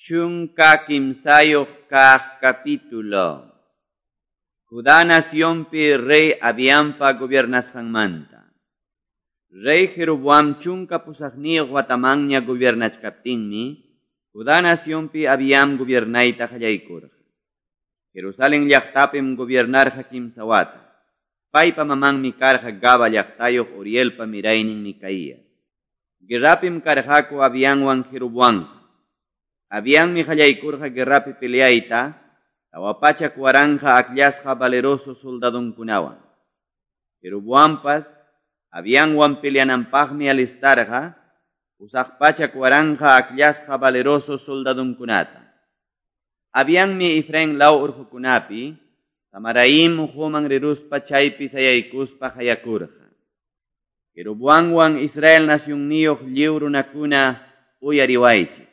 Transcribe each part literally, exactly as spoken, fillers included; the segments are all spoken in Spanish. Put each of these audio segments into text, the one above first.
Chunka kimsayoq kaq capítulo. Judá naciónpi rey Abiampa gobernasqanmanta. Rey Jeroboam chunka pusaqniyuq watamanña gobernachkaptinmi, Judá naciónpi Abiam gobernayta qallaykurqa. Jerusalén llaqtapim gobernarqa kimsa wata. Paypa mamanmi karqa Gaba llaqtayuq Urielpa miraynin Micaías. Guerrapim karqaku Abiamwan Jeroboam. Abiammi qallaykurqa guerrapi peleayta, awapachak waranqa akllashqa valeroso soldadunkunawan. Jeroboampas, Abiamwan peleananpaqmi alistarqa, usaqpachak waranqa akllashqa valeroso soldadunkunata. Abiammi Efraín law urqukunapi, Samaraim uhuman riruspa chaypi sayaykuspa hayakurqa. Jeroboamwan Israel nasyunniyuq lliw runakuna uyariwaychik.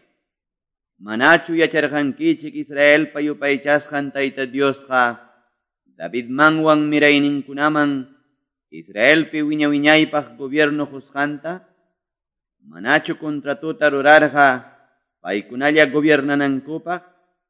Manachu yacharqankichik Israel payupaychasqan Tayta Diosqa, Davidmanwan mirayninkunaman Israelpi wiña wiñaypaq gobierno husqanta, manachu kontratuta rurarqa paykunalla gobiernanankupaq,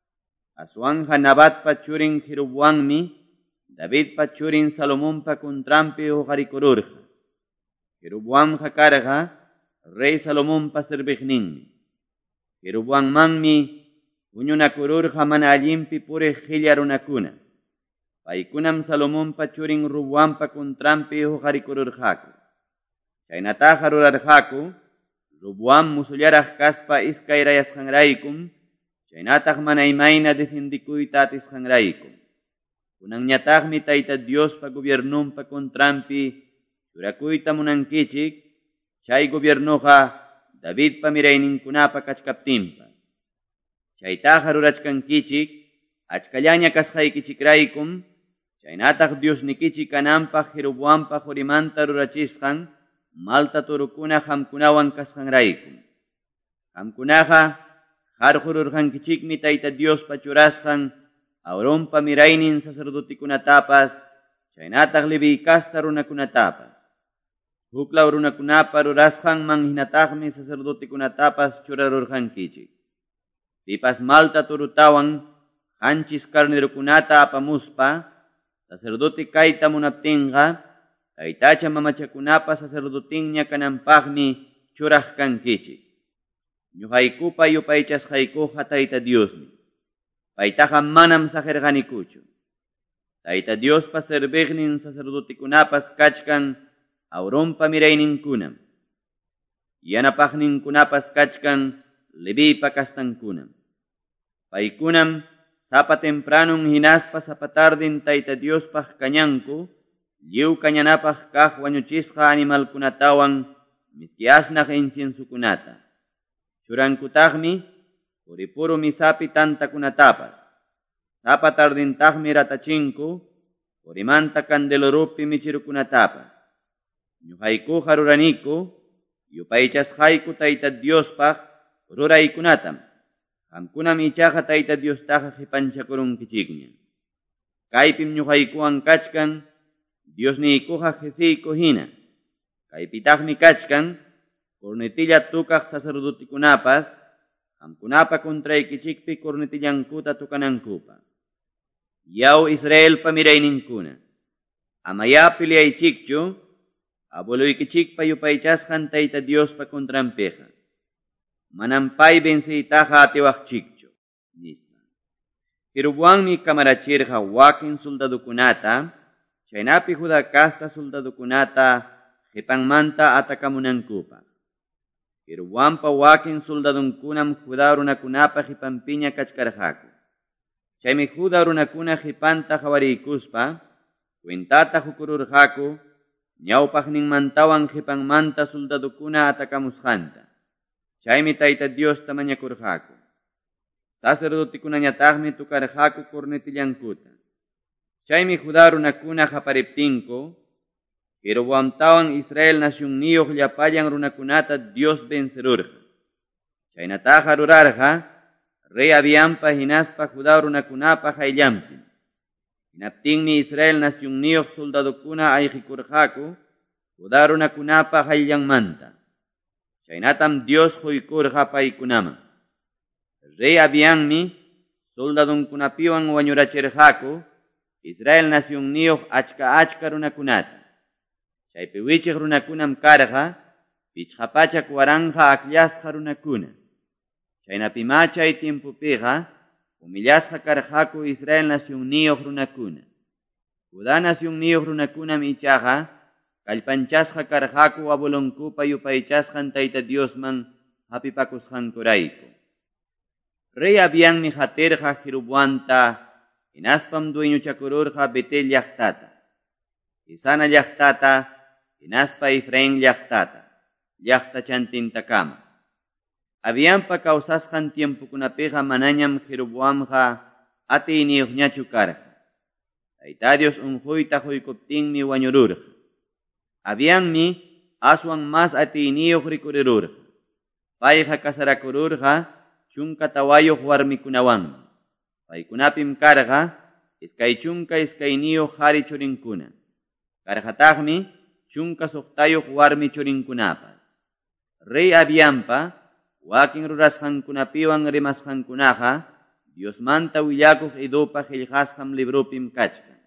aswanja Nabatpa churin Jeroboammi, Davidpa churin Salomonpa kontrampi huqarikururqa. Jeroboamqa karqa rey Salomonpa sirviqninmi. Jeroboammanmi puñunakururqa mana allinpi puriq qilla runakuna. Paykunam Salomonpa churin Roboampa kontrampi huqarikururqaku. Chaynataqa rurarqaku, Roboam musullaraq kaspa iskayrayasqanraykum, chaynataq mana imayna defendikuyta atisqanraykum. Kunanñataqmi Tayta Diospa gobiernunpa kontrampi churakuyta munankichik, chay gobiernoqa Davidpa mirayninkunapa kachkaptinpa. Chaytaqa rurachkankichik, achkallaña kasqaykichikraykum, chaynataq Diosnikichik kananpaq Jeroboampa hurimanta rurachisqan, malta turukuna hamkunawan kasqanraykum. Hamkunaqa harqururqankichikmi Tayta Diospa churasqan, Aaronpa miraynin sacerdotikunatapas, chaynataq Levi kasta runakunatapas. Huklaw runakunapa rurasqanman hinataqmi sacerdotikunatapas churarurqankichik. Pipas malta turutawan qanchis karnerukunata apamuspa, sacerdote kayta munaptinqa, taytacha mamachakunapa sacerdotinña kananpaqmi churaqkankichik. Ñuqaykupa yupaychasqaykuqa Tayta Diosmi. Paytaqa manam sajerqanikuchu. Tayta Diospa serviqnin sacerdotikunapas kachkan Aaronpa mirayninkunam. Yanapaqninkunapas kachkan Levipa kastankunam. Paykunam sapa tempranun hinaspa sapa tardin Tayta Diospaq kañanku, lliw kañanapaq kaq wañuchisqa animalkunatawan miskiasnaq inciensukunata. Churankutaqmi puripuru misapi tantakunatapas. Sapa tardintaqmi ratachinku, purimanta kandelorupi michirukunatapas. Ñuqaykuqa ruraniku, yupaychasqayku Tayta Diospaq ruraykunatam. Qamkunam ichaqa Tayta Diostaqa qipanchakurunkichikña. Kaypim ñuqaykuwan kachkan, Diosniykuqa jefiyku hina. Kaypitaqmi kachkan, kurnitilla tukaq sacerdotikunapas, qamkunapa kontraykichikpi kurnitillankuta tukanankupa. Yaw Israelpa mirayninkuna, amaya peleaychikchu, abueluykichikpa yupaychasqan Tayta Diospa kontrampiqa. Manam pay bensiytaqa atiwaqchikchu. Jeroboammi kamarachirqa wakin soldadukunata, chaynapi Judá kasta soldadukunata qipanmanta atakamunankupa. Jeroboampa wakin soldadunkunam Judá runakunapa qipanpiña kachkarqaku. Chaymi Judá runakuna qipanta qawariykuspa, cuentata hukururqaku, ñawpaqninmantawan qipanmanta soldadukuna atakamusqanta. Chaymi Tayta Diosta mañakurqaku. Sacerdotikunañataqmi tukarqaku kurnitillankuta. Chaymi Judá runakuna qapariptinku, Jeroboamtawan Israel nasyunniyuq llapallan runakunata Dios vencerurqa. Chaynataqa rurarqa, rey Abiampa hinaspa Judá runakunapa hayllanpim. Hinaptinmi Israel nasyunniyuq soldadukuna ayqikurqaku, Judá runakunapa hayllanmanta. Chaynatam Dios quykurqa paykunaman. Rey Abianmi, soldadunkunapiwan wañurachirqaku, Israel nación niyuq achka achka runakunata. Chaypi wichiq runakunam karqa, pichqapachak waranja akllasqa runakuna. Chaynapimacha chay tiempupiqa, humillasqa karqaku Israel nación niyuq runakuna. Judá nación niyuq runakunam ichaqa, kallpanchasqa karqaku abuelonkupa yupaychasqan Tayta Diosman hapipakusqankurayku. Rey Abianmi hatirqa Jeroboamta, hinaspam dueñuchakururqa Betel llaqtata, Isana llaqtata, hinaspa Efraín llaqtata, llaqta chantintakama. Abianpa kawsasqan tiempukunapiqa manañam Jeroboamqa atiyniyuqñachu karqa. Tayta Dios unquyta quykuptinmi wañururqa. Abianmi aswan mas atiyniyuq rikurirurqa. Payqa kasarakururqa chunka tawayuq warmikunawanmi. Paykunapim karqa iskay chunka iskayniyuq qhari churinkuna. Karqataqmi chunka suqtayuq warmi churinkunapa. Rey Abianpa wakin rurasqankunapiwan rimasqankunaqa Diosmanta willakuq Idopa qillqasqan librupim kachkan.